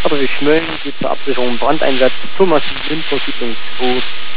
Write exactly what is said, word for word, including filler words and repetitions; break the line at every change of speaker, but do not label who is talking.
Feuerwehr Schmölln geht zur Absicherung und Brandeinsatz zur massiven Windverschüttung zu.